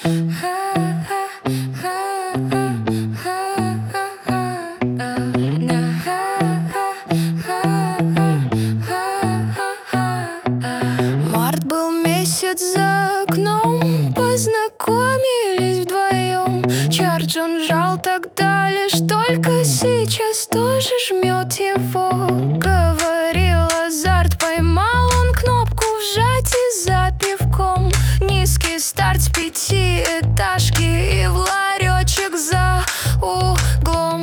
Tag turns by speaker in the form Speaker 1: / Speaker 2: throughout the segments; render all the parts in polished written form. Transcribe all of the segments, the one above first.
Speaker 1: Март был месяц за окном, познакомились вдвоем. Чардж он жал тогда, лишь только сейчас тоже жмет его. Говорил азарт, поймал он кнопку вжать и за пивком. Низкий старт с 5-этажки и в ларечек за углом.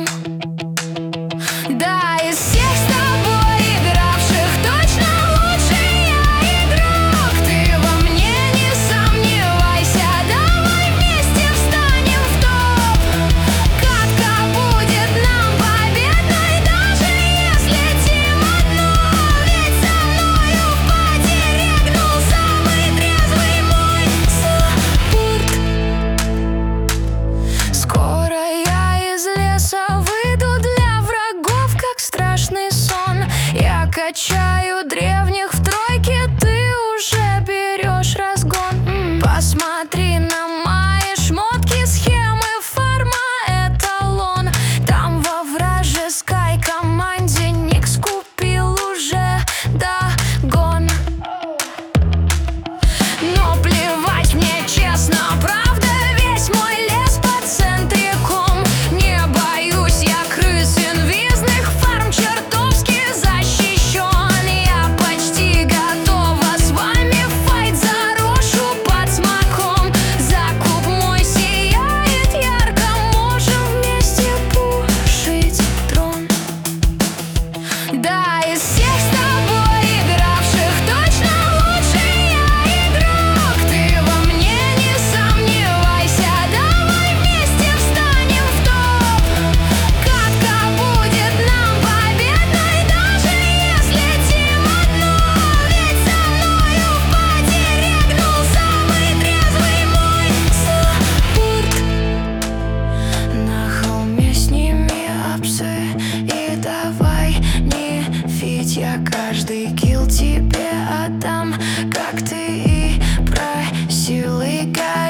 Speaker 1: Да, из всех с тобой игравших точно лучший я игрок. Ты во мне не сомневайся, давай вместе встанем в топ. Катка будет нам победной, даже если тим одно. Ведь со мною в пати регнул самый трезвый мой саппорт. Скоро я из леса выйду для врагов, как страшный сон. Я качаю древних в тройке, ты уже берешь разгон. Посмотри на мои шмотки, схемы, форма, эталон. Там во вражеской команде ник скупил уже догон. Но плевать мне, честно, правда, весь мой лес по центриком. Не боюсь я крыс инвизных, фарм чертовски защищен. Я почти готова с вами в файт, зарошу под смоком. Закуп мой сияет ярко, можем вместе пушить трон. Да, из всех с тобой игравших точно лучший я игрок. Ты во мне не сомневайся, давай вместе встанем в топ. Катка будет нам победной, даже если тим одно. Ведь со мною в пати регнул самый трезвый мой саппорт. На холме сними апсы и давай не фить. Я каждый килл тебе отдам, как ты и просил. И